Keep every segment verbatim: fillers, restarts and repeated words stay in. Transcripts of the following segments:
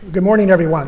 Good morning, everyone.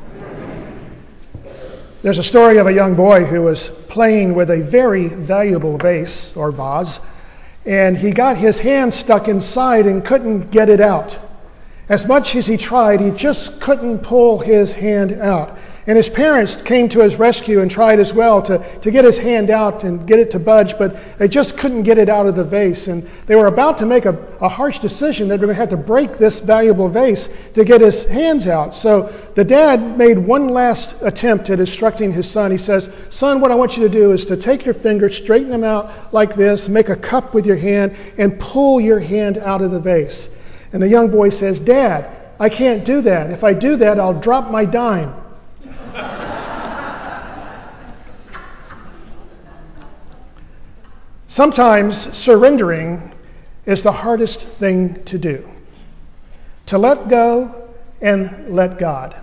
There's a story of a young boy who was playing with a very valuable vase or vase, and he got his hand stuck inside and couldn't get it out. As much as he tried, he just couldn't pull his hand out. And his parents came to his rescue and tried as well to, to get his hand out and get it to budge, but they just couldn't get it out of the vase. And they were about to make a, a harsh decision that they were going to have to break this valuable vase to get his hands out. So the dad made one last attempt at instructing his son. He says, "Son, what I want you to do is to take your fingers, straighten them out like this, make a cup with your hand, and pull your hand out of the vase." And the young boy says, "Dad, I can't do that. If I do that, I'll drop my dime." Sometimes surrendering is the hardest thing to do. To let go and let God.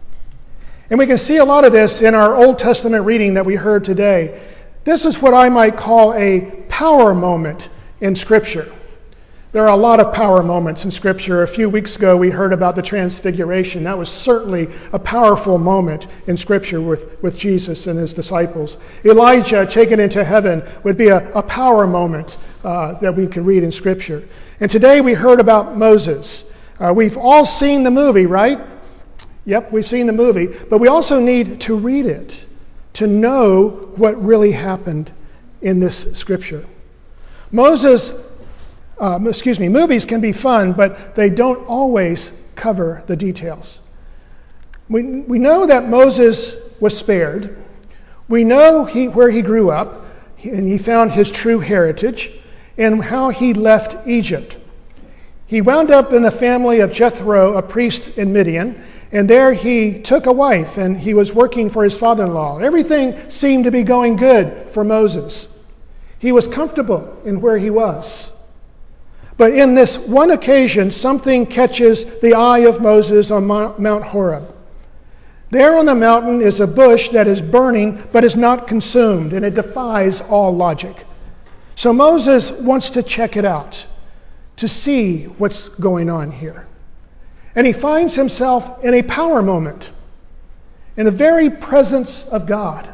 And we can see a lot of this in our Old Testament reading that we heard today. This is what I might call a power moment in Scripture. There are a lot of power moments in Scripture. A few weeks ago, we heard about the Transfiguration. That was certainly a powerful moment in Scripture with, with Jesus and his disciples. Elijah taken into heaven would be a, a power moment uh, that we could read in Scripture. And today we heard about Moses. Uh, we've all seen the movie, right? Yep, we've seen the movie. But we also need to read it to know what really happened in this Scripture. Moses Uh, excuse me, movies can be fun, but they don't always cover the details. We, we know that Moses was spared. We know he, where he grew up, and he found his true heritage, and how he left Egypt. He wound up in the family of Jethro, a priest in Midian, and there he took a wife, and he was working for his father-in-law. Everything seemed to be going good for Moses. He was comfortable in where he was. But in this one occasion, something catches the eye of Moses on Mount Horeb. There on the mountain is a bush that is burning but is not consumed, and it defies all logic. So Moses wants to check it out, to see what's going on here. And he finds himself in a power moment, in the very presence of God.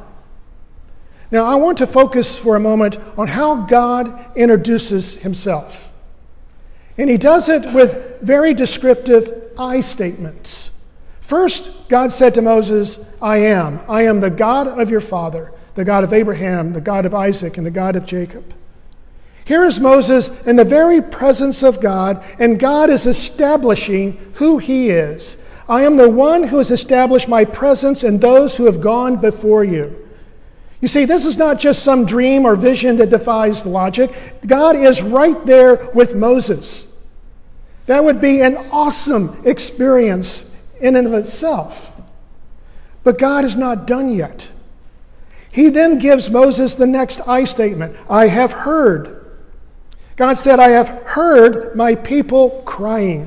Now, I want to focus for a moment on how God introduces himself. And he does it with very descriptive I statements. First, God said to Moses, I am. I am the God of your father, the God of Abraham, the God of Isaac, and the God of Jacob. Here is Moses in the very presence of God, and God is establishing who he is. I am the one who has established my presence in those who have gone before you. You see, this is not just some dream or vision that defies logic. God is right there with Moses. That would be an awesome experience in and of itself. But God is not done yet. He then gives Moses the next I statement. I have heard. God said, I have heard my people crying.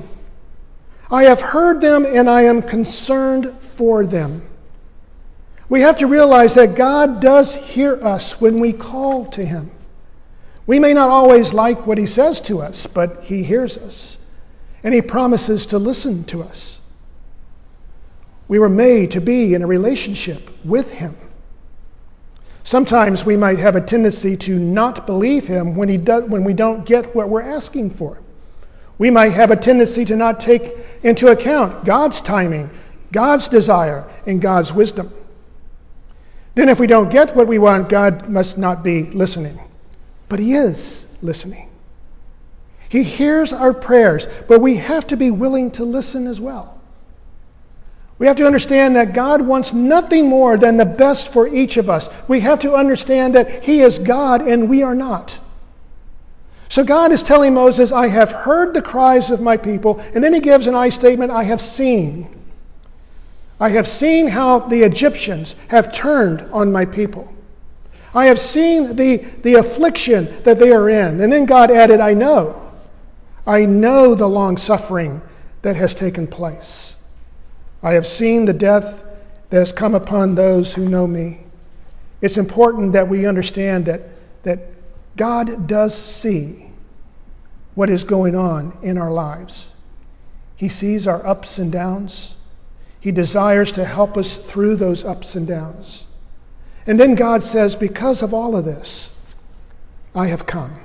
I have heard them and I am concerned for them. We have to realize that God does hear us when we call to him. We may not always like what he says to us, but he hears us, and he promises to listen to us. We were made to be in a relationship with him. Sometimes we might have a tendency to not believe him when, he does, when we don't get what we're asking for. We might have a tendency to not take into account God's timing, God's desire, and God's wisdom. Then if we don't get what we want, God must not be listening. But he is listening. He hears our prayers, but we have to be willing to listen as well. We have to understand that God wants nothing more than the best for each of us. We have to understand that he is God and we are not. So God is telling Moses, I have heard the cries of my people, and then he gives an I statement, I have seen. I have seen how the Egyptians have turned on my people. I have seen the, the affliction that they are in. And then God added, I know. I know the long suffering that has taken place. I have seen the death that has come upon those who know me. It's important that we understand that, that God does see what is going on in our lives. He sees our ups and downs. He desires to help us through those ups and downs. And then God says, because of all of this, I have come.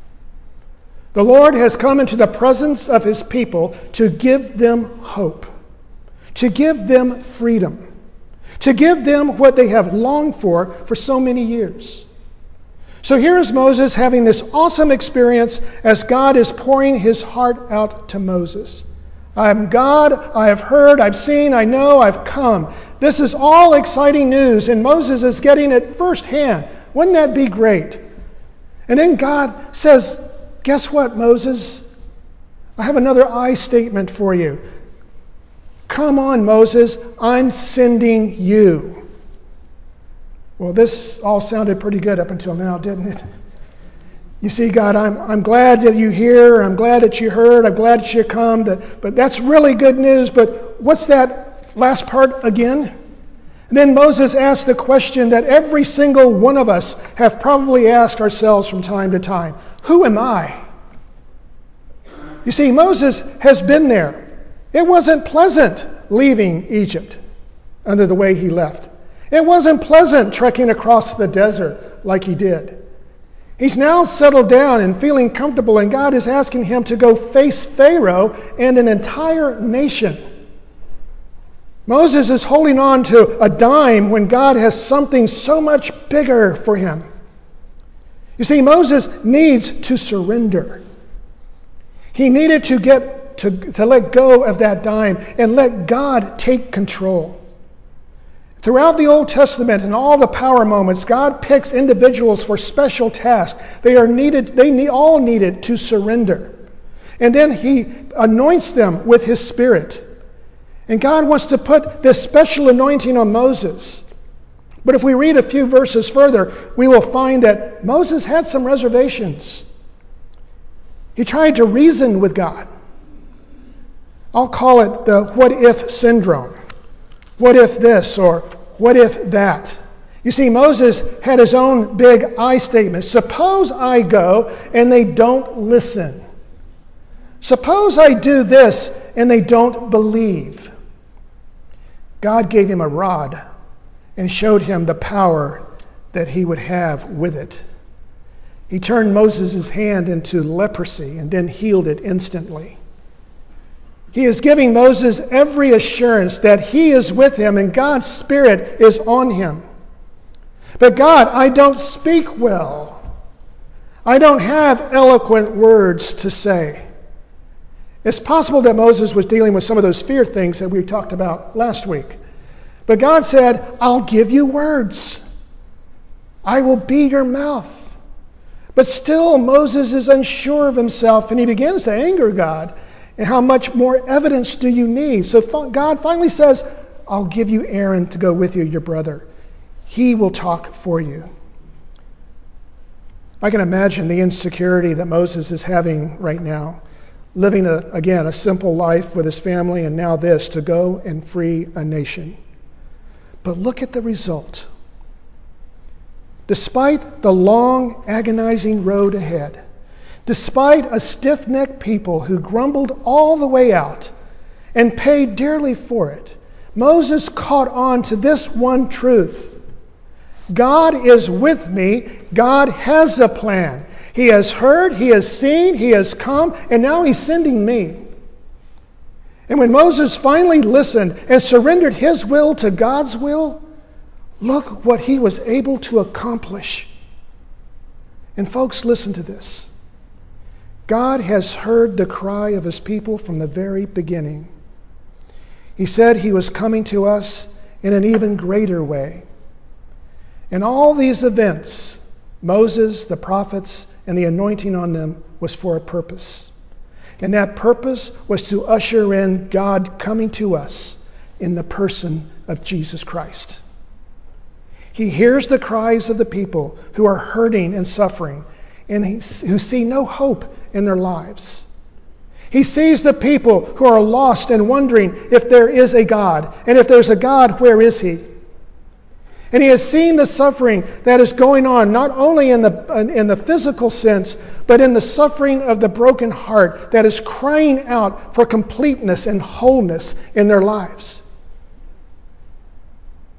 The Lord has come into the presence of his people to give them hope, to give them freedom, to give them what they have longed for for so many years. So here is Moses having this awesome experience as God is pouring his heart out to Moses. I am God, I have heard, I've seen, I know, I've come. This is all exciting news, and Moses is getting it firsthand. Wouldn't that be great? And then God says, guess what, Moses? I have another I statement for you. Come on, Moses, I'm sending you. Well, this all sounded pretty good up until now, didn't it? You see, God, I'm, I'm glad that you're here. I'm glad that you heard. I'm glad that you come. That, but that's really good news. But what's that last part again? And then Moses asked the question that every single one of us have probably asked ourselves from time to time. Who am I? You see, Moses has been there. It wasn't pleasant leaving Egypt under the way he left. It wasn't pleasant trekking across the desert like he did. He's now settled down and feeling comfortable, and God is asking him to go face Pharaoh and an entire nation. Moses is holding on to a dime when God has something so much bigger for him. You see, Moses needs to surrender. He needed to get to, to let go of that dime and let God take control. Throughout the Old Testament and all the power moments, God picks individuals for special tasks. They are needed, they need, all needed to surrender. And then he anoints them with his Spirit. And God wants to put this special anointing on Moses. But if we read a few verses further, we will find that Moses had some reservations. He tried to reason with God. I'll call it the what if syndrome. What if this, or what if that? You see, Moses had his own big I statement. Suppose I go and they don't listen. Suppose I do this and they don't believe. God gave him a rod and showed him the power that he would have with it. He turned Moses' hand into leprosy and then healed it instantly. He is giving Moses every assurance that he is with him and God's Spirit is on him. But God, I don't speak well. I don't have eloquent words to say. It's possible that Moses was dealing with some of those fear things that we talked about last week. But God said, I'll give you words. I will be your mouth. But still, Moses is unsure of himself, and he begins to anger God. And how much more evidence do you need? So God finally says, I'll give you Aaron to go with you, your brother. He will talk for you. I can imagine the insecurity that Moses is having right now, living, a, again, a simple life with his family, and now this, to go and free a nation. But look at the result. Despite the long, agonizing road ahead, despite a stiff-necked people who grumbled all the way out and paid dearly for it, Moses caught on to this one truth. God is with me. God has a plan. He has heard, he has seen, he has come, and now he's sending me. And when Moses finally listened and surrendered his will to God's will, look what he was able to accomplish. And folks, listen to this. God has heard the cry of his people from the very beginning. He said he was coming to us in an even greater way. And all these events, Moses, the prophets, and the anointing on them was for a purpose. And that purpose was to usher in God coming to us in the person of Jesus Christ. He hears the cries of the people who are hurting and suffering and who see no hope in their lives. He sees the people who are lost and wondering if there is a God. And if there's a God, where is he? And he has seen the suffering that is going on, not only in the, in the physical sense, but in the suffering of the broken heart that is crying out for completeness and wholeness in their lives.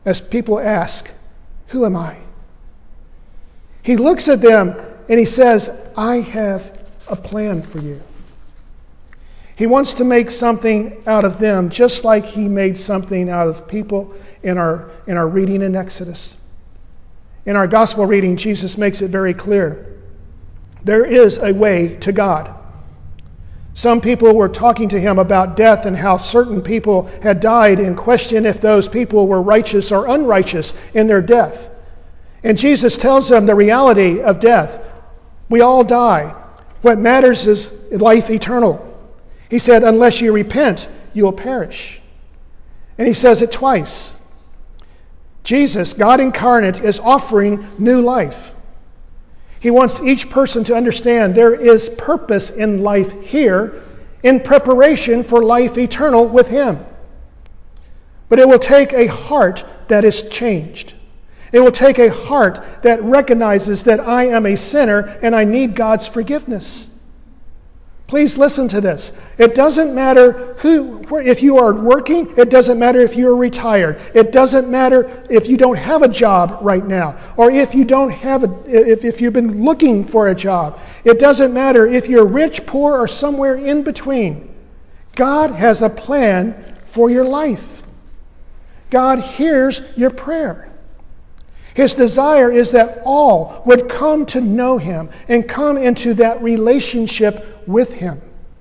as people ask, "Who am I?" He looks at them and he says, "I have a plan for you." He wants to make something out of them, just like he made something out of people in our, in our reading in Exodus. In our gospel reading, Jesus makes it very clear. There is a way to God. Some people were talking to him about death and how certain people had died, and questioned if those people were righteous or unrighteous in their death. And Jesus tells them the reality of death. We all die. What matters is life eternal. He said, unless you repent, you will perish. And he says it twice. Jesus, God incarnate, is offering new life. He wants each person to understand there is purpose in life here in preparation for life eternal with him. But it will take a heart that is changed. It will take a heart that recognizes that I am a sinner and I need God's forgiveness. Please listen to this. It doesn't matter who, if you are working. It doesn't matter if you are retired. It doesn't matter if you don't have a job right now, or if you don't have a, if, if you've been looking for a job. It doesn't matter if you're rich, poor, or somewhere in between. God has a plan for your life. God hears your prayer. His desire is that all would come to know him and come into that relationship with him.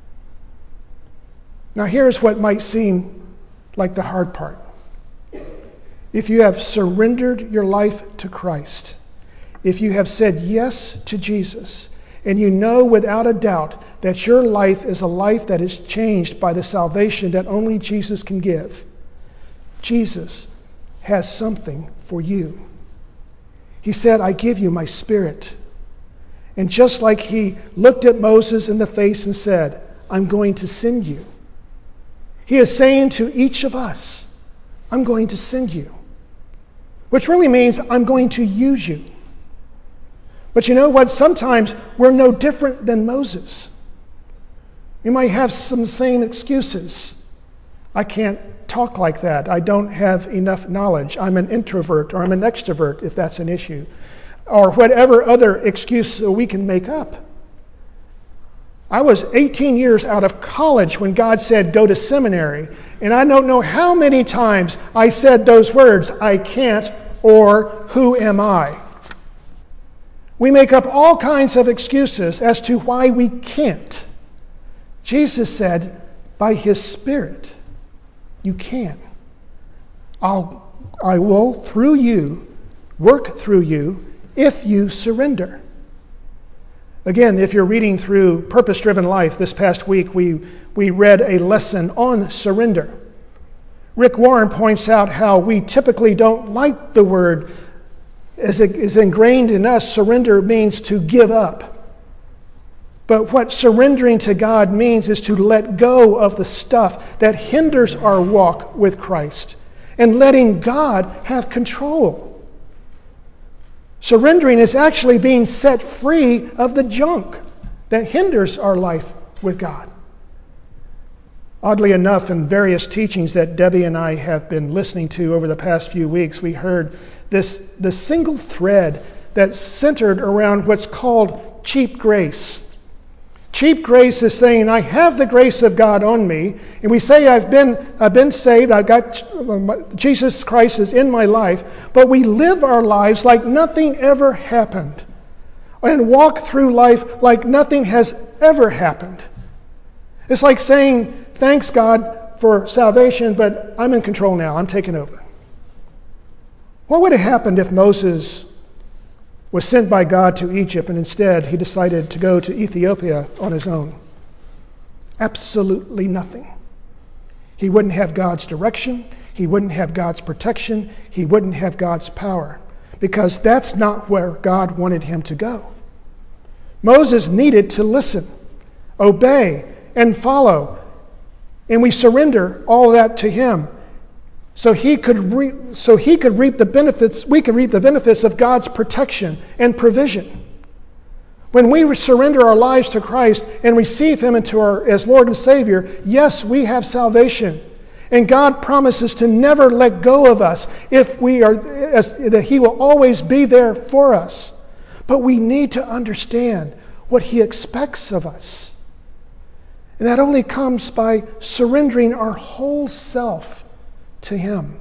Now here's what might seem like the hard part. If you have surrendered your life to Christ, if you have said yes to Jesus, and you know without a doubt that your life is a life that is changed by the salvation that only Jesus can give, Jesus has something for you. He said, I give you my Spirit. And just like he looked at Moses in the face and said, I'm going to send you, he is saying to each of us, I'm going to send you. Which really means I'm going to use you. But you know what? Sometimes we're no different than Moses. We might have some same excuses. I can't talk like that. I don't have enough knowledge. I'm an introvert, or I'm an extrovert, if that's an issue. Or whatever other excuse we can make up. I was eighteen years out of college when God said, go to seminary. And I don't know how many times I said those words, I can't, or who am I? We make up all kinds of excuses as to why we can't. Jesus said, by his Spirit, you can. I'll, I will, through you, work through you if you surrender. Again, if you're reading through Purpose-Driven Life this past week, we, we read a lesson on surrender. Rick Warren points out how we typically don't like the word, as it is ingrained in us. Surrender means to give up. But what surrendering to God means is to let go of the stuff that hinders our walk with Christ and letting God have control. Surrendering is actually being set free of the junk that hinders our life with God. Oddly enough, in various teachings that Debbie and I have been listening to over the past few weeks, we heard this, this single thread that's centered around what's called cheap grace. Cheap grace is saying, I have the grace of God on me, and we say I've been, I've been saved, I've got Jesus Christ is in my life, but we live our lives like nothing ever happened, and walk through life like nothing has ever happened. It's like saying, thanks God for salvation, but I'm in control now, I'm taking over. What would have happened if Moses was sent by God to Egypt, and instead he decided to go to Ethiopia on his own? Absolutely nothing. He wouldn't have God's direction. He wouldn't have God's protection. He wouldn't have God's power, because that's not where God wanted him to go. Moses needed to listen, obey, and follow, and we surrender all that to him. So he could re- so he could reap the benefits, we could reap the benefits of God's protection and provision. When we surrender our lives to Christ and receive him into our as Lord and Savior, yes, we have salvation. And God promises to never let go of us if we are, as, that He will always be there for us. But we need to understand what He expects of us. And that only comes by surrendering our whole self to Him.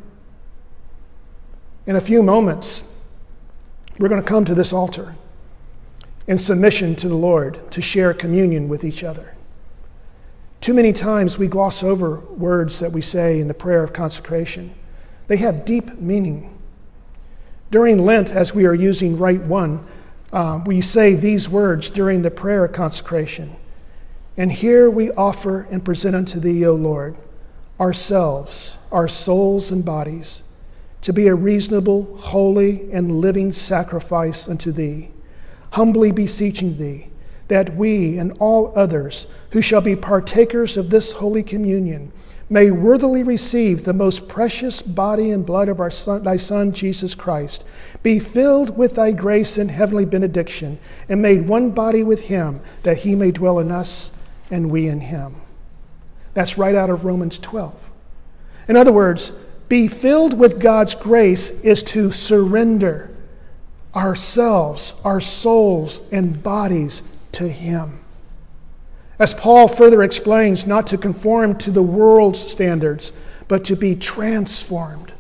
In a few moments, we're going to come to this altar in submission to the Lord to share communion with each other. Too many times we gloss over words that we say in the prayer of consecration. They have deep meaning. During Lent, as we are using Rite One, uh, we say these words during the prayer of consecration. And here we offer and present unto Thee, O Lord, ourselves, our souls and bodies, to be a reasonable, holy, and living sacrifice unto Thee, humbly beseeching Thee, that we and all others who shall be partakers of this holy communion may worthily receive the most precious body and blood of our Son, Thy Son, Jesus Christ, be filled with Thy grace and heavenly benediction, and made one body with Him, that He may dwell in us and we in Him. That's right out of Romans twelve. In other words, be filled with God's grace is to surrender ourselves, our souls, and bodies to Him. As Paul further explains, not to conform to the world's standards, but to be transformed.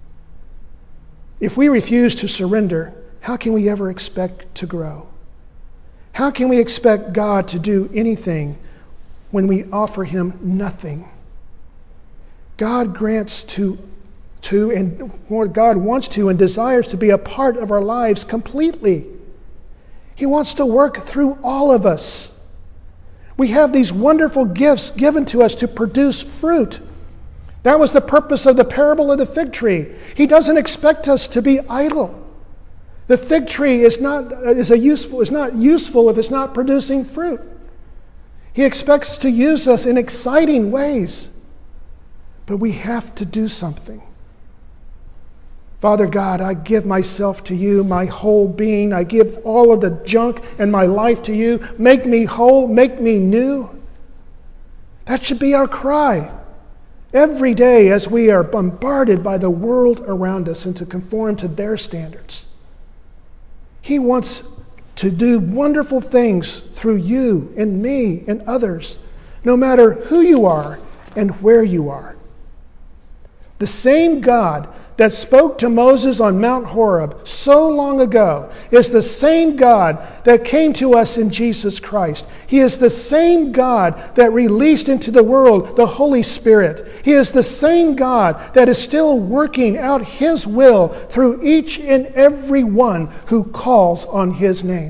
If we refuse to surrender, how can we ever expect to grow? How can we expect God to do anything when we offer Him nothing? God grants to, to and what God wants to and desires to be a part of our lives completely. He wants to work through all of us. We have these wonderful gifts given to us to produce fruit. That was the purpose of the parable of the fig tree. He doesn't expect us to be idle. The fig tree is not, is a useful, is not useful if it's not producing fruit. He expects to use us in exciting ways. But we have to do something. Father God, I give myself to You, my whole being. I give all of the junk in my life to You. Make me whole, make me new. That should be our cry every day as we are bombarded by the world around us and to conform to their standards. He wants to do wonderful things through You and me and others, no matter who you are and where you are. The same God that spoke to Moses on Mount Horeb so long ago is the same God that came to us in Jesus Christ. He is the same God that released into the world the Holy Spirit. He is the same God that is still working out His will through each and every one who calls on His name.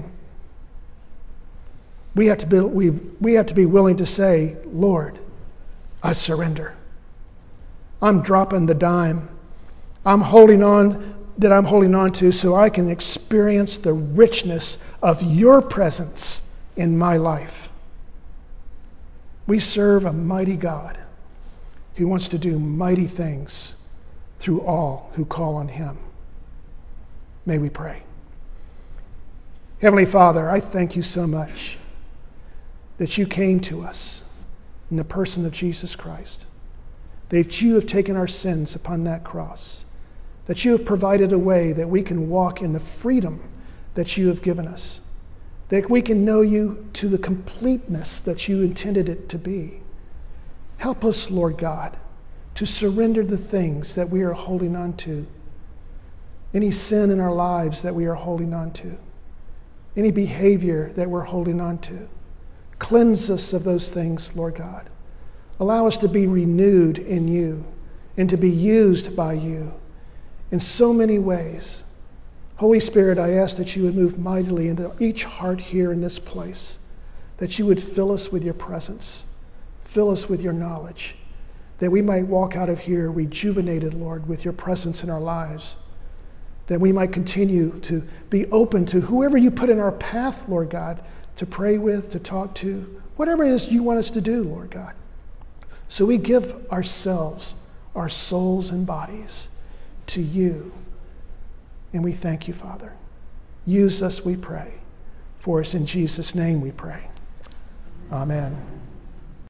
We have to be, we, we have to be willing to say, Lord, I surrender. I'm dropping the dime. I'm holding on that I'm holding on to so I can experience the richness of Your presence in my life. We serve a mighty God who wants to do mighty things through all who call on Him. May we pray. Heavenly Father, I thank You so much that You came to us in the person of Jesus Christ, that You have taken our sins upon that cross, that You have provided a way that we can walk in the freedom that You have given us, that we can know You to the completeness that You intended it to be. Help us, Lord God, to surrender the things that we are holding on to, any sin in our lives that we are holding on to, any behavior that we're holding on to. Cleanse us of those things, Lord God. Allow us to be renewed in You and to be used by You in so many ways. Holy Spirit, I ask that You would move mightily into each heart here in this place, that You would fill us with Your presence, fill us with Your knowledge, that we might walk out of here rejuvenated, Lord, with Your presence in our lives, that we might continue to be open to whoever You put in our path, Lord God, to pray with, to talk to, whatever it is You want us to do, Lord God. So we give ourselves, our souls and bodies to You. And we thank You, Father. Use us, we pray. For us in Jesus' name we pray. Amen.